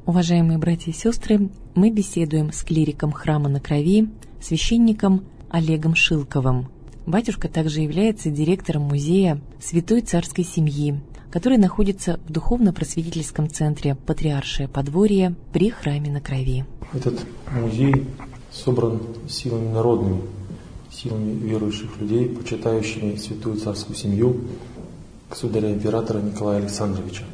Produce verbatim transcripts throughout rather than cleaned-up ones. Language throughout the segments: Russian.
Уважаемые братья и сестры, мы беседуем с клириком храма на Крови, священником Олегом Шилковым. Батюшка также является директором музея Святой Царской Семьи, который находится в духовно-просветительском центре Патриаршее Подворье при храме на Крови. Этот музей собран силами народными, силами верующих людей, почитающими Святую Царскую Семью государя-императора Николая Александровича.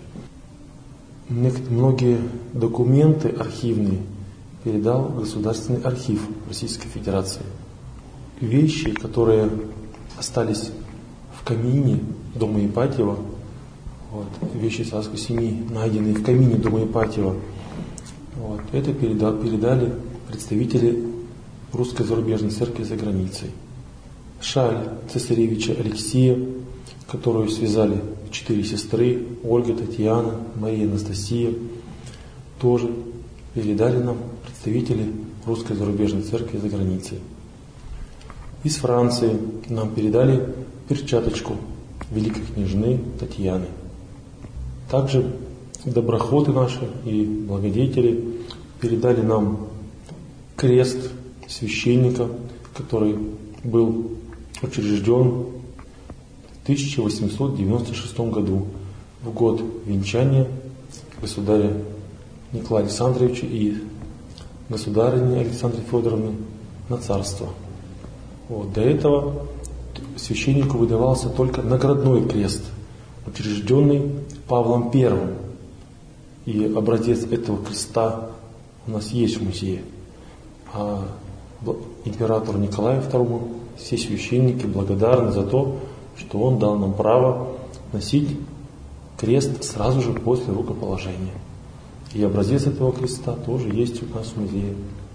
Многие документы архивные передал Государственный архив Российской Федерации. Вещи, которые остались в камине дома Ипатьева, вот, вещи царской семьи, найденные в камине дома Ипатьева, вот, это передал, передали представители Русской зарубежной церкви за границей. Шаль цесаревича Алексия, которую связали четыре сестры, Ольга, Татьяна, Мария, Анастасия, тоже передали нам представители Русской зарубежной церкви за границей. Из Франции нам передали перчаточку великой княжны Татьяны. Также доброходы наши и благодетели передали нам крест священника, который был учрежден в тысяча восемьсот девяносто шестом году, в год венчания государя Николая Александровича и государыни Александры Федоровны на царство. Вот. До этого священнику выдавался только наградной крест, учрежденный Павлом Первым. И образец этого креста у нас есть в музее. А императору Николаю Второму все священники благодарны за то, что он дал нам право носить крест сразу же после рукоположения. И образец этого креста тоже есть у нас в музее.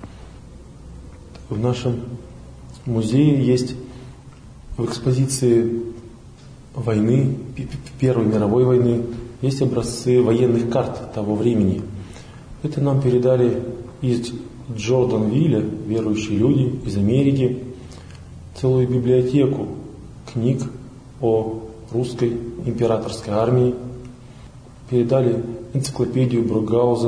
В нашем музее есть в экспозиции войны, Первой мировой войны, есть образцы военных карт того времени. Это нам передали из Джорданвилля верующие люди из Америки, целую библиотеку книг о русской императорской армии, передали энциклопедию Бругауза,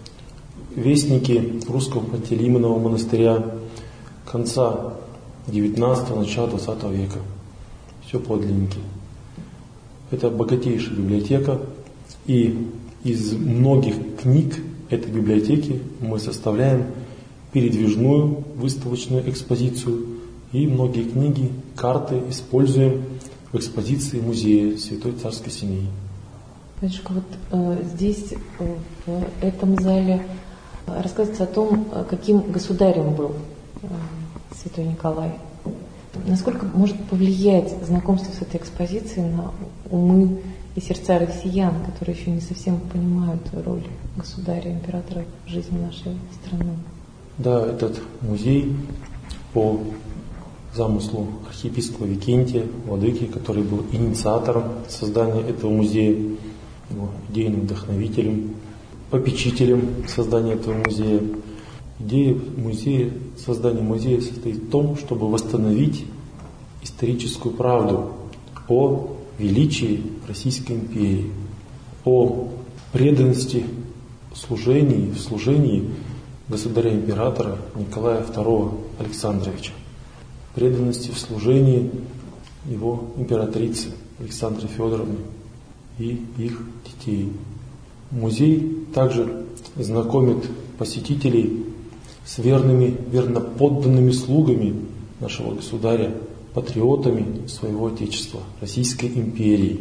вестники русского Пантелеймонового монастыря конца девятнадцатого, начала двадцатого века. Все подлинники. Это богатейшая библиотека, и из многих книг этой библиотеки мы составляем передвижную выставочную экспозицию, и многие книги, карты используем в экспозиции музея Святой Царской Семьи. Батюшка, вот э, здесь, э, в этом зале, э, рассказывается о том, э, каким государем был э, Святой Николай. Насколько может повлиять знакомство с этой экспозицией на умы и сердца россиян, которые еще не совсем понимают роль государя, императора в жизни нашей страны? Да, этот музей по замыслу архиепископа Викентия, владыки, который был инициатором создания этого музея, его идейным вдохновителем, попечителем создания этого музея. Идея музея, создания музея состоит в том, чтобы восстановить историческую правду о величии Российской империи, о преданности служении, в служении государя-императора Николая Второго Александровича, преданности в служении его императрицы Александры Федоровны и их детей. Музей также знакомит посетителей с верными, верноподданными слугами нашего государя, патриотами своего Отечества, Российской империи.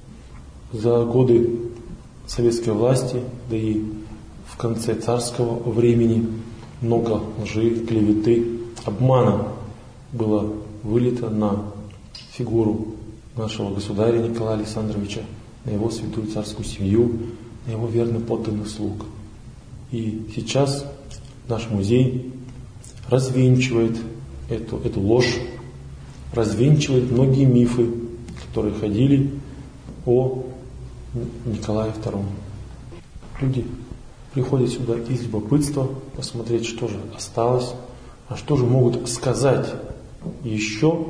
За годы советской власти, да и в конце царского времени, много лжи, клеветы, обмана было вылито на фигуру нашего государя Николая Александровича, на его святую царскую семью, на его верно подданных слуг. И сейчас наш музей развенчивает эту, эту ложь, развенчивает многие мифы, которые ходили о Николае Втором. Люди приходят сюда из любопытства посмотреть, что же осталось, а что же могут сказать еще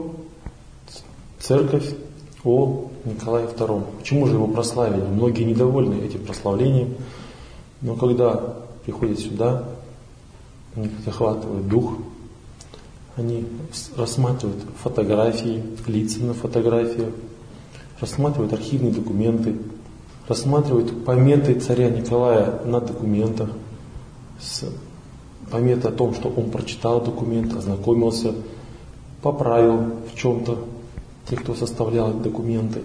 церковь о Николае Втором. Почему же его прославили? Многие недовольны этим прославлением. Но когда приходят сюда, они захватывают дух, они рассматривают фотографии, лица на фотографиях, рассматривают архивные документы, рассматривают пометы царя Николая на документах, с пометы о том, что он прочитал документ, ознакомился, поправил в чем-то тех, кто составлял документы.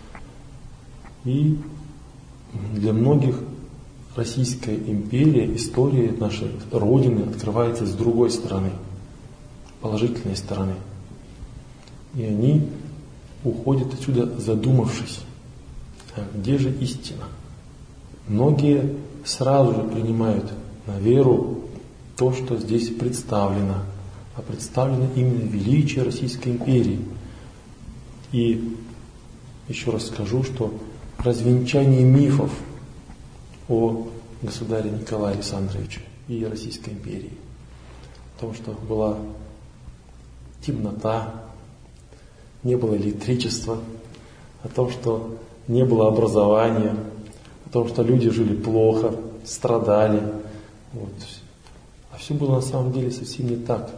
И для многих Российская империя, история нашей Родины открывается с другой стороны, положительной стороны. И они уходят отсюда, задумавшись, а где же истина? Многие сразу же принимают на веру то, что здесь представлено, а представлено именно величие Российской империи. И еще раз скажу, что развенчание мифов о государе Николае Александровиче и Российской империи, о том, что была темнота, не было электричества, о том, что не было образования, о том, что люди жили плохо, страдали. Вот. А все было на самом деле совсем не так.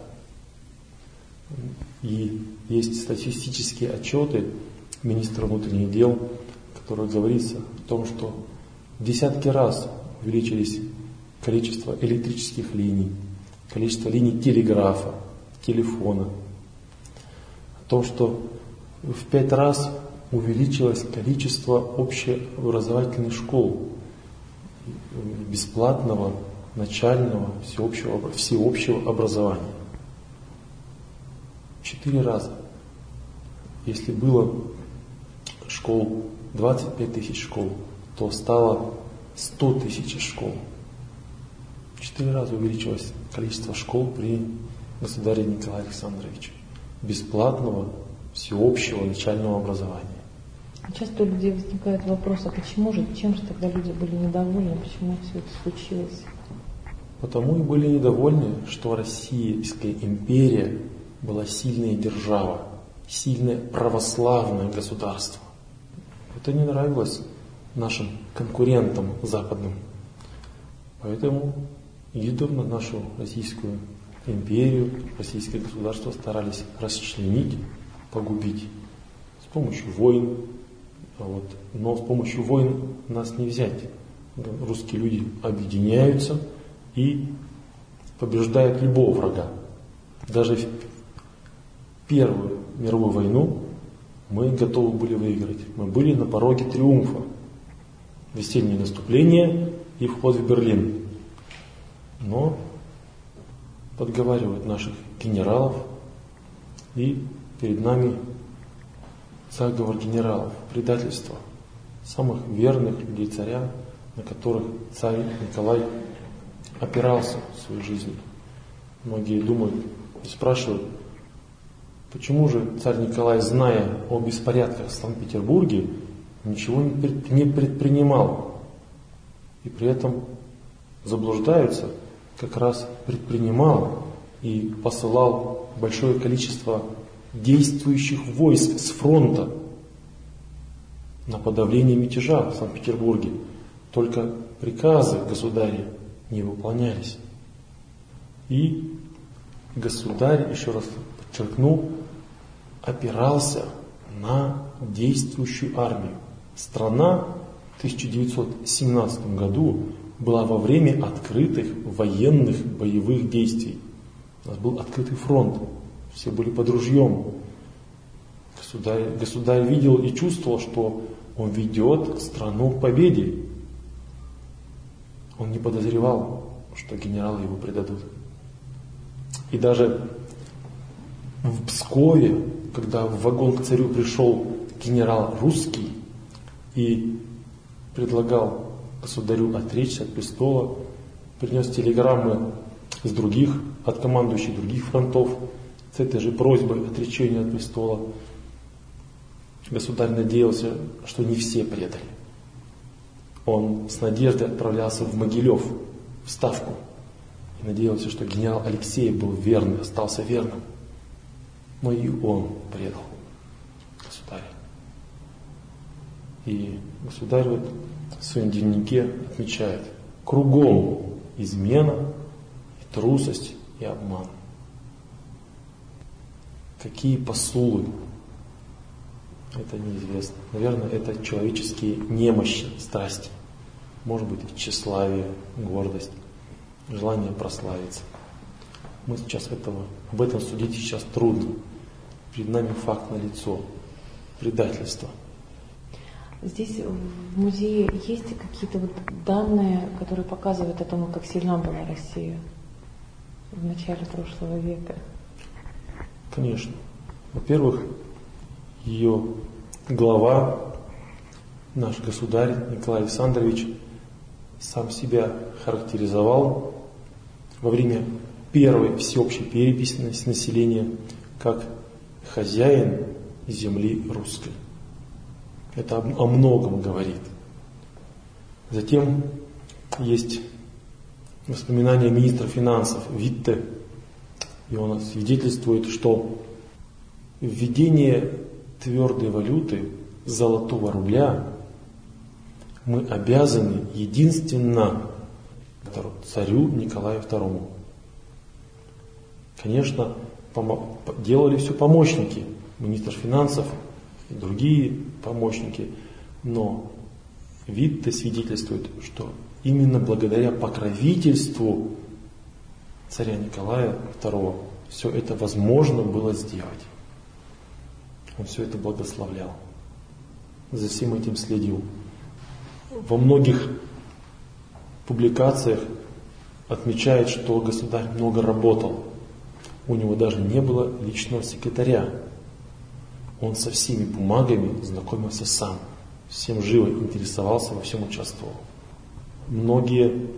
И есть статистические отчеты министра внутренних дел, в которых говорится о том, что в десятки раз увеличились количество электрических линий, количество линий телеграфа, телефона. О том, что в пять раз увеличилось количество общеобразовательных школ, бесплатного, начального, всеобщего, всеобщего образования. Четыре раза. Если было школ двадцать пять тысяч школ, то стало сто тысяч школ. Четыре раза увеличилось количество школ при государе Николае Александровиче. Бесплатного, всеобщего начального образования. Часто у людей возникает вопрос, а почему же, чем же тогда люди были недовольны, почему все это случилось? Потому и были недовольны, что Российская империя была сильная держава, сильное православное государство. Это не нравилось нашим конкурентам западным. Поэтому издавна нашу Российскую империю, российское государство старались расчленить, погубить с помощью войн. Вот. Но с помощью войн нас не взять. Русские люди объединяются и побеждают любого врага. Даже в Первую мировую войну мы готовы были выиграть. Мы были на пороге триумфа. Весеннее наступление и вход в Берлин. Но подговаривают наших генералов, и перед нами заговор генералов, предательство самых верных людей царя, на которых царь Николай опирался в своей жизни. Многие думают и спрашивают, почему же царь Николай, зная о беспорядках в Санкт-Петербурге, ничего не предпринимал, и при этом заблуждаются, как раз предпринимал и посылал большое количество действующих войск с фронта на подавление мятежа в Санкт-Петербурге. Только приказы государя не выполнялись. И государь, еще раз подчеркну, опирался на действующую армию. Страна в тысяча девятьсот семнадцатом году была во время открытых военных боевых действий. У нас был открытый фронт, все были под ружьем. Государь, государь видел и чувствовал, что он ведет страну к победе. Он не подозревал, что генералы его предадут. И даже в Пскове, когда в вагон к царю пришел генерал русский и предлагал государю отречься от престола, принес телеграммы с других, от командующих других фронтов, с этой же просьбой отречения от престола. Государь надеялся, что не все предали. Он с надеждой отправлялся в Могилев, в Ставку, и надеялся, что генерал Алексей был верный, остался верным. Но и он предал государя. И государь вот в своем дневнике отмечает, Кругом измена, и трусость и обман. Какие посулы? Это неизвестно. Наверное, это человеческие немощи, страсти. Может быть, тщеславие, гордость, желание прославиться. Мы сейчас этого, об этом судить сейчас трудно. Перед нами факт налицо. Предательство. Здесь в музее есть какие-то вот данные, которые показывают о том, как сильна была Россия в начале прошлого века? Конечно. Во-первых, ее глава, наш государь Николай Александрович, сам себя характеризовал во время первой всеобщей переписи населения как хозяин земли русской. Это о многом говорит. Затем есть воспоминания министра финансов Витте, и он свидетельствует, что введение твердой валюты золотого рубля мы обязаны единственно царю Николаю второму. Конечно, делали все помощники, министр финансов и другие помощники, но Витте свидетельствует, что именно благодаря покровительству царя Николая второго все это возможно было сделать. Он все это благословлял, за всем этим следил. Во многих публикациях отмечает, что государь много работал. У него даже не было личного секретаря. Он со всеми бумагами знакомился сам, всем живо интересовался, во всем участвовал. Многие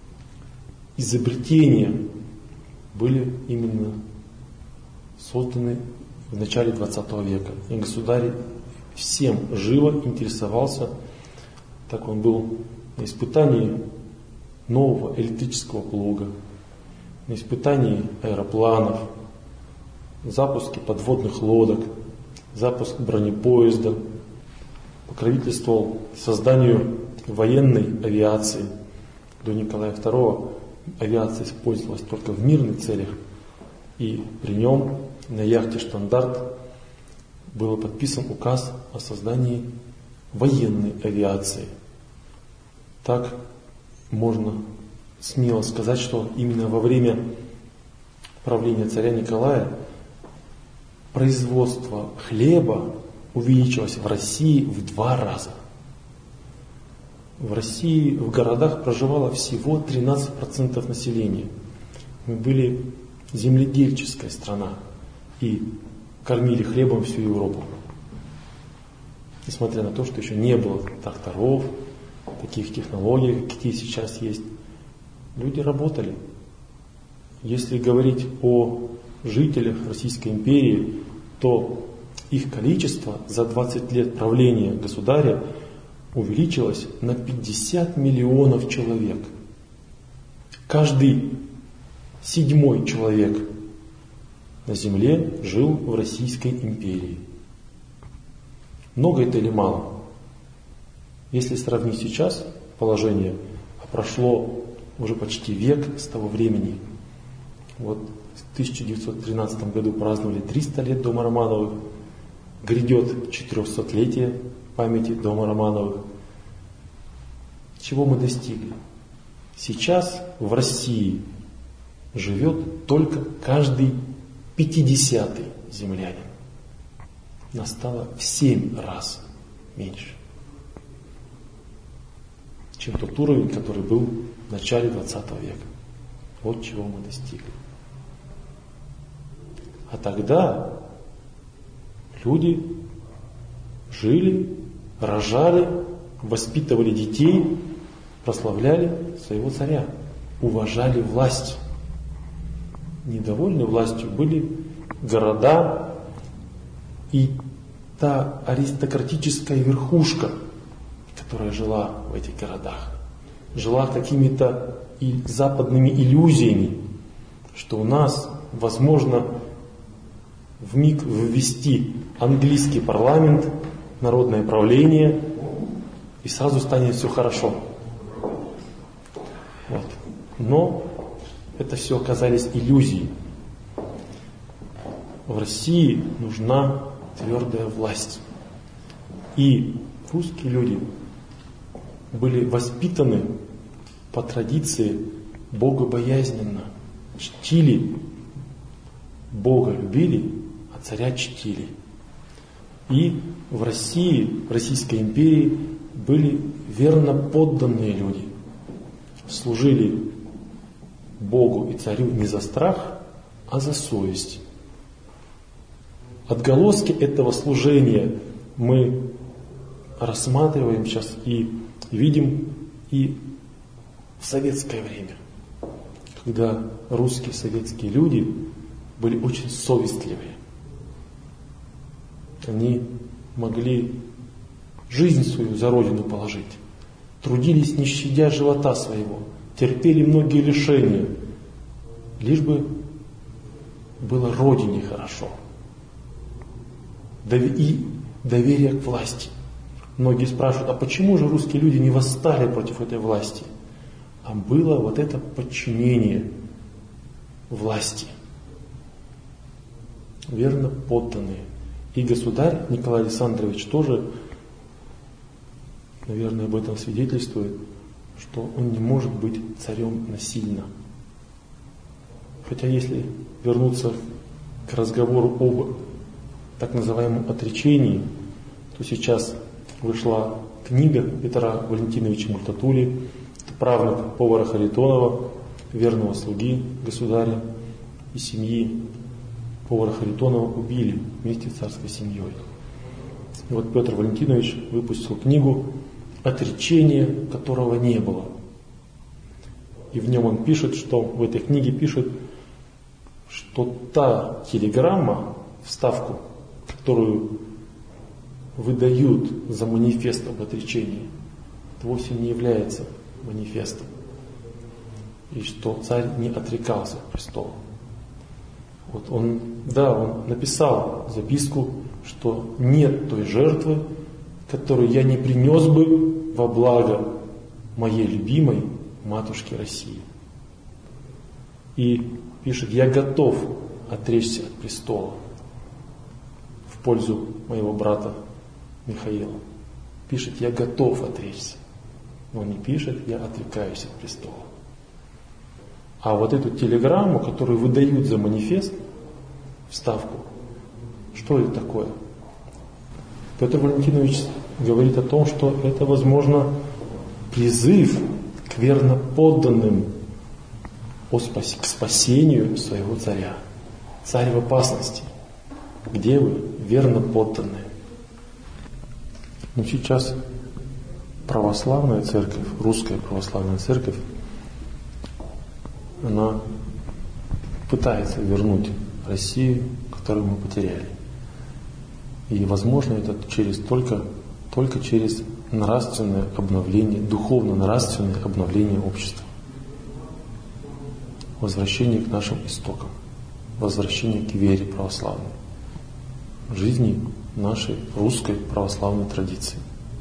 изобретения были именно созданы в начале двадцатого века. И государь всем живо интересовался. Так он был на испытании нового электрического плуга, на испытании аэропланов, запуске подводных лодок, запуск бронепоезда, покровительствовал созданию военной авиации. До Николая второго авиация использовалась только в мирных целях, и при нем на яхте «Штандарт» был подписан указ о создании военной авиации. Так можно смело сказать, что именно во время правления царя Николая производство хлеба увеличилось в России в два раза. В России в городах проживало всего тринадцать процентов населения. Мы были земледельческая страна и кормили хлебом всю Европу. Несмотря на то, что еще не было тракторов, таких технологий, какие сейчас есть, люди работали. Если говорить о жителях Российской империи, то их количество за двадцать лет правления государя увеличилось на пятьдесят миллионов человек. Каждый седьмой человек на земле жил в Российской империи. Много это или мало? Если сравнить сейчас положение, прошло уже почти век с того времени. Вот в тысяча девятьсот тринадцатом году праздновали триста лет дома Романовых, грядет четырехсотлетие памяти дома Романовых. Чего мы достигли? Сейчас в России живет только каждый пятидесятый землянин. Нас стало в семь раз меньше, чем тот уровень, который был в начале двадцатого века. Вот чего мы достигли. А тогда люди жили, рожали, воспитывали детей, прославляли своего царя, уважали власть. Недовольны властью были города и та аристократическая верхушка, которая жила в этих городах, жила какими-то и западными иллюзиями, что у нас возможно вмиг ввести английский парламент, народное правление, и сразу станет все хорошо. Вот. Но это все оказались иллюзии. В России нужна твердая власть. И русские люди были воспитаны по традиции богобоязненно, чтили Бога, любили, а царя чтили. И в России, в Российской империи были верно подданные люди, служили Богу и царю не за страх, а за совесть. Отголоски этого служения мы рассматриваем сейчас и видим и в советское время, когда русские советские люди были очень совестливые. Они могли жизнь свою за Родину положить, трудились не щадя живота своего, терпели многие лишения, лишь бы было Родине хорошо. И доверие к власти. Многие спрашивают, а почему же русские люди не восстали против этой власти? А было вот это подчинение власти. Верно подданные. И государь Николай Александрович тоже, наверное, об этом свидетельствует, что он не может быть царем насильно. Хотя если вернуться к разговору об так называемом отречении, то сейчас вышла книга Петра Валентиновича Мультатули, правнук повара Харитонова, верного слуги государя и семьи повара Харитонова убили вместе с царской семьей. И вот Петр Валентинович выпустил книгу «Отречение, которого не было». И в нем он пишет, что в этой книге пишет, что та телеграмма, вставку, которую выдают за манифест об отречении, это вовсе не является манифестом. И что царь не отрекался от престола. Вот он, да, он написал записку, что нет той жертвы, которую я не принес бы во благо моей любимой матушки России. И пишет, я готов отречься от престола в пользу моего брата Михаила. Пишет, я готов отречься. Но не пишет, я отрекаюсь от престола. А вот эту телеграмму, которую выдают за манифест, вставку, что это такое? Петр Валентинович говорит о том, что это, возможно, призыв к верноподданным к спасению своего царя. Царь в опасности. Где вы, верноподданные? Но сейчас православная церковь, русская православная церковь, она пытается вернуть Россию, которую мы потеряли. И возможно это через только, только через нравственное обновление, духовно-нравственное обновление общества. Возвращение к нашим истокам, возвращение к вере православной, жизни нашей русской православной традиции.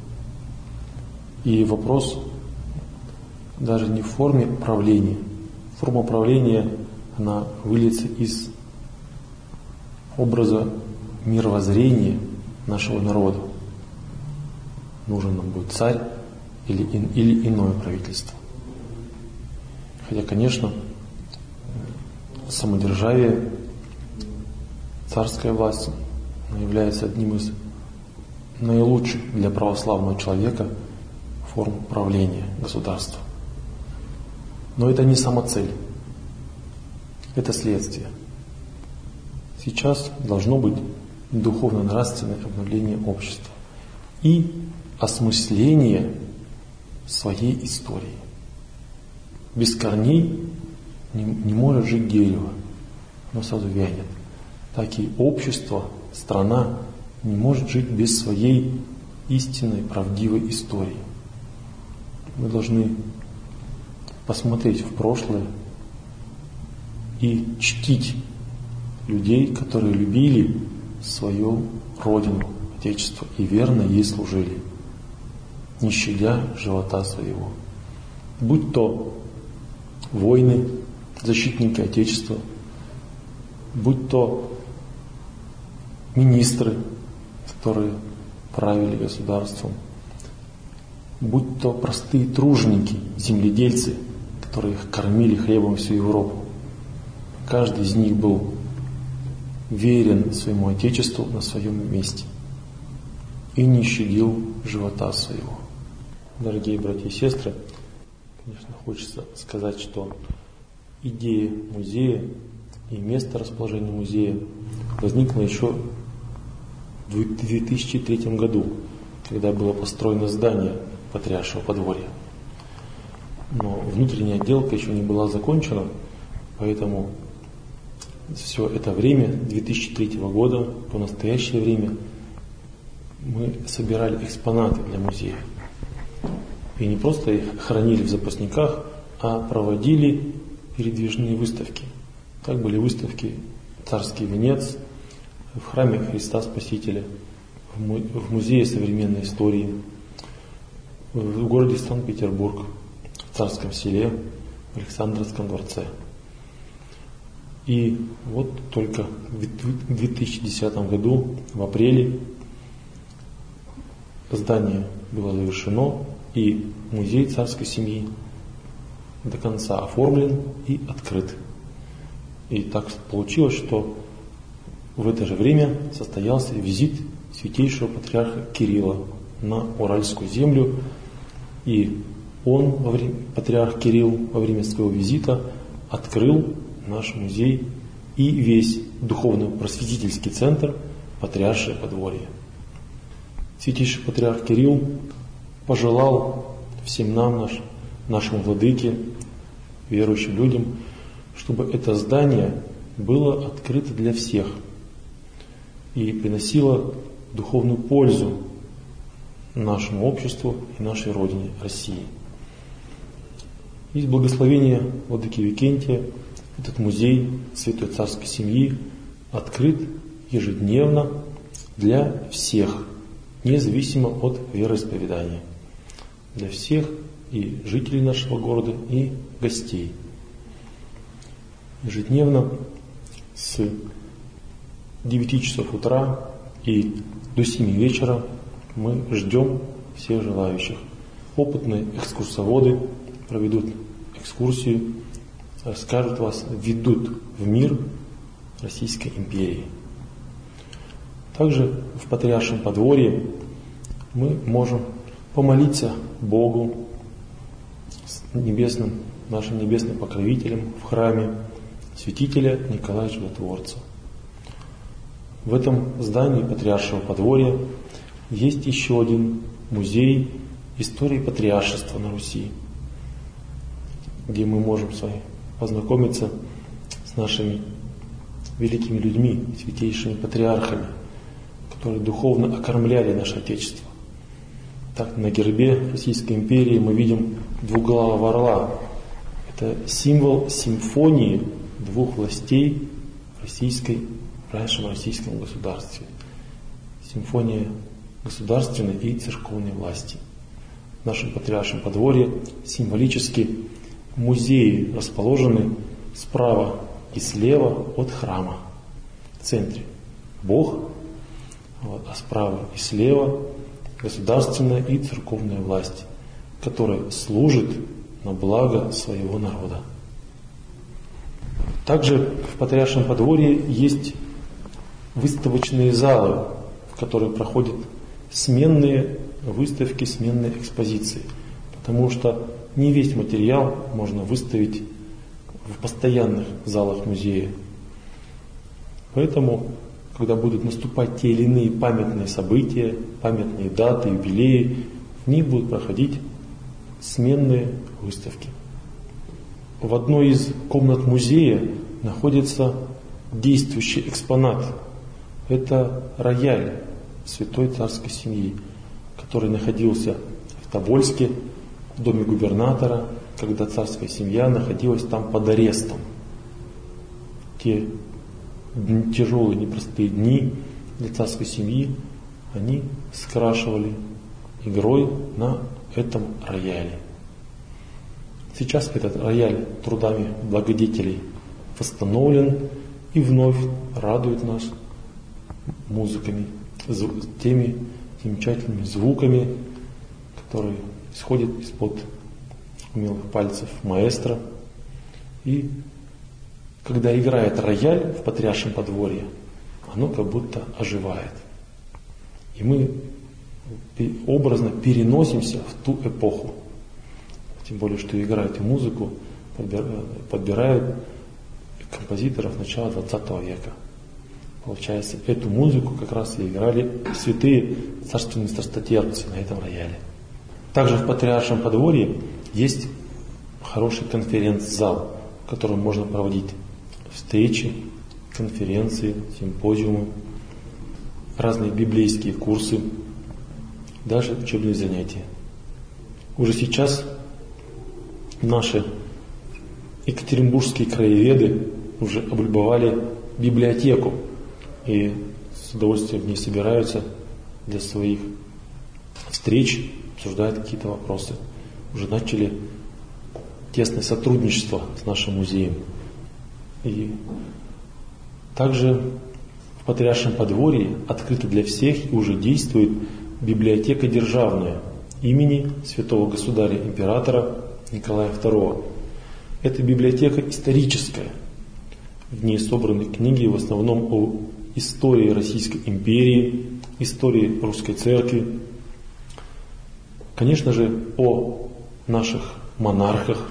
И вопрос даже не в форме правления. Форма правления, она выльется из образа мировоззрения нашего народа. Нужен нам будет царь или, или иное правительство. Хотя, конечно, самодержавие, царская власть является одним из наилучших для православного человека форм правления государства. Но это не самоцель, это следствие. Сейчас должно быть духовно-нравственное обновление общества и осмысление своей истории. Без корней не, не может жить дерево, оно сразу вянет. Так и общество, страна не может жить без своей истинной, правдивой истории. Мы должны посмотреть в прошлое и чтить людей, которые любили свою родину, Отечество, и верно ей служили, не щадя живота своего. Будь то воины, защитники Отечества, будь то министры, которые правили государством, будь то простые труженики, земледельцы, которые их кормили хлебом всю Европу. Каждый из них был верен своему Отечеству на своем месте и не щадил живота своего. Дорогие братья и сестры, конечно, хочется сказать, что идея музея и место расположения музея возникла еще в две тысячи третьем году, когда было построено здание Патриаршего подворья. Но внутренняя отделка еще не была закончена, поэтому все это время, две тысячи третьего года, по настоящее время, мы собирали экспонаты для музея. И не просто их хранили в запасниках, а проводили передвижные выставки. Так были выставки «Царский венец» в храме Христа Спасителя, в Музее современной истории, в городе Санкт-Петербург, в Царском селе, в Александровском дворце. И вот только в две тысячи десятом году, в апреле, здание было завершено, и музей царской семьи до конца оформлен и открыт. И так получилось, что в это же время состоялся визит святейшего патриарха Кирилла на Уральскую землю, и он, во время, патриарх Кирилл, во время своего визита открыл наш музей и весь духовно-просветительский центр Патриаршее подворье. Святейший патриарх Кирилл пожелал всем нам, наш, нашему владыке, верующим людям, чтобы это здание было открыто для всех и приносило духовную пользу нашему обществу и нашей Родине, России. Из благословения владыки Викентия этот музей Святой Царской семьи открыт ежедневно для всех, независимо от вероисповедания. Для всех и жителей нашего города, и гостей. Ежедневно с девяти часов утра и до семи вечера мы ждем всех желающих. Опытные экскурсоводы проведут экскурсию, расскажут вас, введут в мир Российской империи. Также в Патриаршем подворье мы можем помолиться Богу, с небесным, нашим небесным покровителем в храме святителя Николая Чудотворца. В этом здании Патриаршего подворья есть еще один музей истории патриаршества на Руси, где мы можем с вами познакомиться с нашими великими людьми, святейшими патриархами, которые духовно окормляли наше Отечество. Так, на гербе Российской империи мы видим двуглавого орла. Это символ симфонии двух властей в российской, в раньшем российском государстве. Симфония государственной и церковной власти. В нашем Патриаршем подворье символически музеи расположены справа и слева от храма. В центре Бог, вот, а справа и слева государственная и церковная власть, которая служит на благо своего народа. Также в Патриаршем подворье есть выставочные залы, в которых проходят сменные выставки, сменные экспозиции, потому что не весь материал можно выставить в постоянных залах музея. Поэтому, когда будут наступать те или иные памятные события, памятные даты, юбилеи, в них будут проходить сменные выставки. В одной из комнат музея находится действующий экспонат. Это рояль Святой Царской семьи, который находился в Тобольске, в доме губернатора, когда царская семья находилась там под арестом. Те тяжелые, непростые дни для царской семьи они скрашивали игрой на этом рояле. Сейчас этот рояль трудами благодетелей восстановлен и вновь радует нас музыками, теми замечательными звуками, которые исходят из-под умелых пальцев маэстро. И когда играет рояль в Патриаршем подворье, оно как будто оживает. И мы образно переносимся в ту эпоху. Тем более, что играют и музыку, подбирают композиторов начала двадцатого века. Получается, эту музыку как раз и играли святые царственные страстотерпцы на этом рояле. Также в Патриаршем подворье есть хороший конференц-зал, в котором можно проводить встречи, конференции, симпозиумы, разные библейские курсы, даже учебные занятия. Уже сейчас наши екатеринбургские краеведы уже облюбовали библиотеку и с удовольствием в ней собираются для своих встреч, обсуждают какие-то вопросы. Уже начали тесное сотрудничество с нашим музеем. И также в Патриаршем подворье открыта для всех и уже действует библиотека державная имени святого государя-императора Николая второго. Это библиотека историческая. В ней собраны книги в основном о истории Российской империи, истории Русской Церкви, конечно же, о наших монархах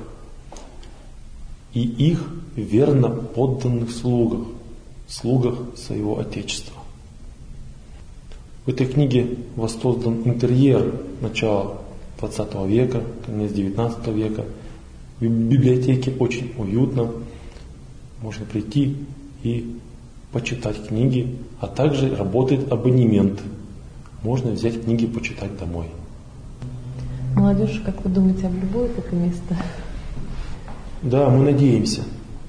и их верно подданных слугах, слугах своего Отечества. В этой книге воссоздан интерьер начала двадцатого века, конец девятнадцатого века. В библиотеке очень уютно, можно прийти и почитать книги, а также работает абонемент. Можно взять книги почитать домой. Молодежь, как вы думаете, облюбует это место? Да, мы надеемся.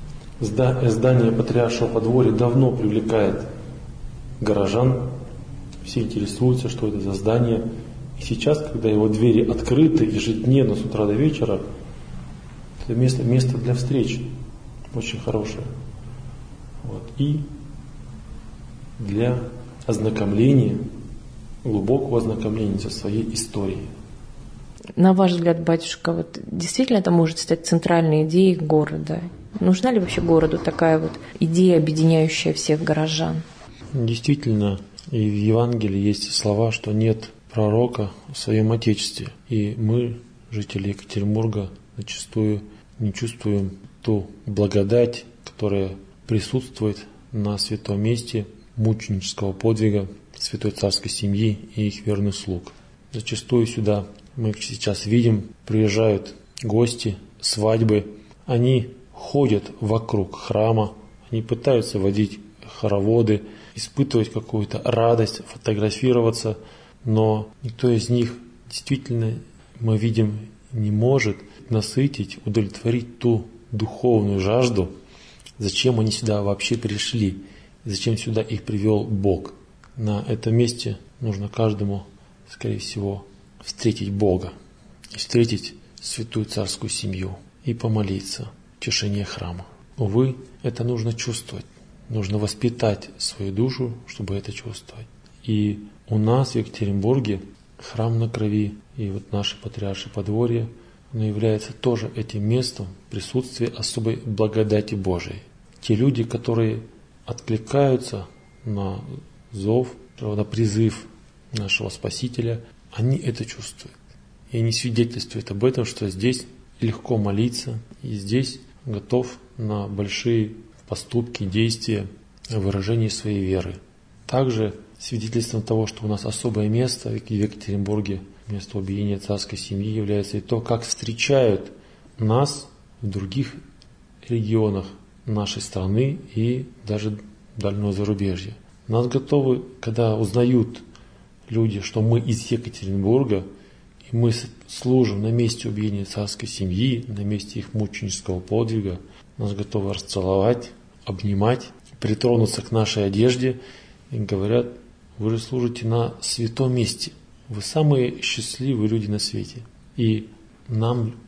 Здание Патриаршего подворья давно привлекает горожан. Все интересуются, что это за здание. И сейчас, когда его двери открыты ежедневно с утра до вечера, это место, место для встреч очень хорошее. Вот. И для ознакомления, глубокого ознакомления со своей историей. На ваш взгляд, батюшка, вот действительно это может стать центральной идеей города? Нужна ли вообще городу такая вот идея, объединяющая всех горожан? Действительно, и в Евангелии есть слова, что нет пророка в своем Отечестве. И мы, жители Екатеринбурга, зачастую не чувствуем ту благодать, которая присутствует на святом месте мученического подвига святой царской семьи и их верных слуг. Зачастую сюда мы сейчас видим, приезжают гости, свадьбы, они ходят вокруг храма, они пытаются водить хороводы, испытывать какую-то радость, фотографироваться, но никто из них действительно, мы видим, не может насытить, удовлетворить ту духовную жажду, зачем они сюда вообще пришли, зачем сюда их привел Бог. На этом месте нужно каждому, скорее всего, встретить Бога, и встретить святую царскую семью и помолиться в тишине храма. Увы, это нужно чувствовать, нужно воспитать свою душу, чтобы это чувствовать. И у нас в Екатеринбурге храм на Крови и вот наше Патриаршее подворье, оно является тоже этим местом присутствия особой благодати Божией. Те люди, которые откликаются на зов, на призыв нашего Спасителя, они это чувствуют. И они свидетельствуют об этом, что здесь легко молиться, и здесь готов на большие поступки, действия, выражение своей веры. Также свидетельством того, что у нас особое место в Екатеринбурге, место убиения царской семьи, является и то, как встречают нас в других регионах нашей страны и даже дальнего зарубежья. Нас готовы, когда узнают люди, что мы из Екатеринбурга, и мы служим на месте убиения царской семьи, на месте их мученического подвига, нас готовы расцеловать, обнимать, притронуться к нашей одежде и говорят: вы же служите на святом месте, вы самые счастливые люди на свете. И нам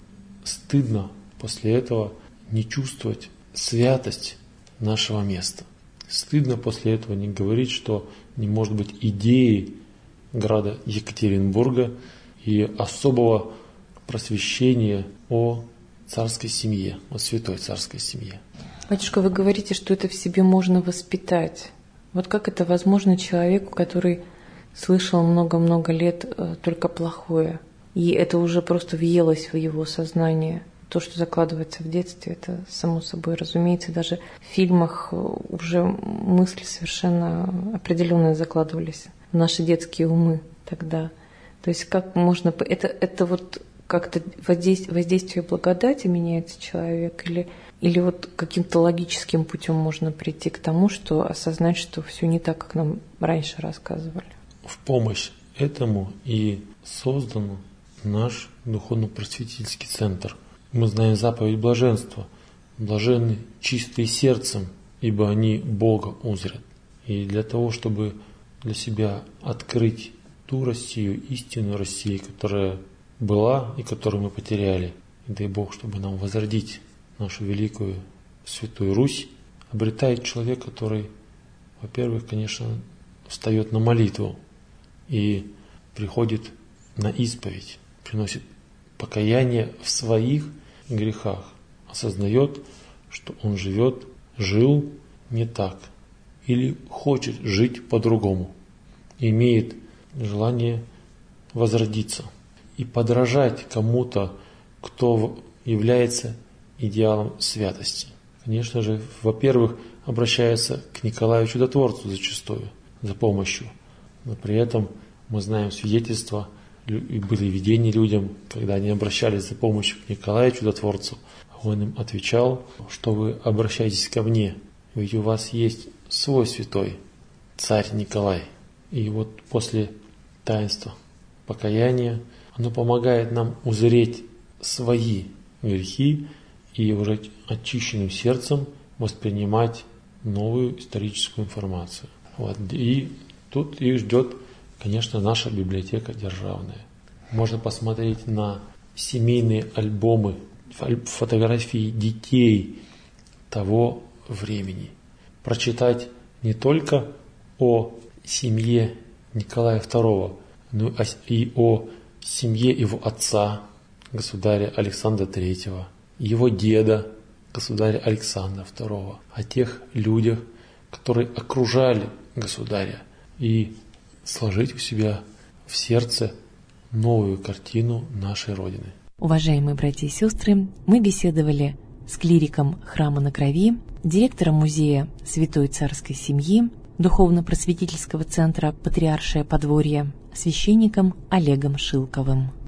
стыдно после этого не чувствовать святость нашего места. Стыдно после этого не говорить, что не может быть идеи града Екатеринбурга и особого просвещения о царской семье, о святой царской семье. Батюшка, вы говорите, что это в себе можно воспитать. Вот как это возможно человеку, который слышал много-много лет только плохое, и это уже просто въелось в его сознание? То, что закладывается в детстве, это само собой разумеется. Даже в фильмах уже мысли совершенно определенные закладывались в наши детские умы тогда. То есть как можно... Это, это вот как-то воздействие, воздействие благодати меняется человек, или, или вот каким-то логическим путем можно прийти к тому, что осознать, что все не так, как нам раньше рассказывали. В помощь этому и создан наш духовно-просветительский центр. Мы знаем заповедь блаженства. Блаженны чистые сердцем, ибо они Бога узрят. И для того, чтобы для себя открыть ту Россию, истинную Россию, которая была и которую мы потеряли, и дай Бог, чтобы нам возродить нашу великую Святую Русь, обретает человек, который, во-первых, конечно, встает на молитву и приходит на исповедь, приносит покаяние в своих грехах, осознает, что он живет, жил не так или хочет жить по-другому, имеет желание возродиться и подражать кому-то, кто является идеалом святости. Конечно же, во-первых, обращается к Николаю Чудотворцу зачастую за помощью, но при этом мы знаем свидетельства, и были видения людям, когда они обращались за помощью к Николаю Чудотворцу, он им отвечал, что вы обращаетесь ко мне, ведь у вас есть свой святой, царь Николай. И вот после таинства покаяния оно помогает нам узреть свои грехи и уже очищенным сердцем воспринимать новую историческую информацию. Вот. И тут их ждет, конечно, наша библиотека державная. Можно посмотреть на семейные альбомы, фотографии детей того времени. Прочитать не только о семье Николая второго, но и о семье его отца, государя Александра третьего, его деда, государя Александра второго, о тех людях, которые окружали государя, и сложить у себя в сердце новую картину нашей Родины. Уважаемые братья и сестры, мы беседовали с клириком Храма на Крови, директором музея Святой Царской Семьи, Духовно-просветительского центра «Патриаршее подворье», священником Олегом Шилковым.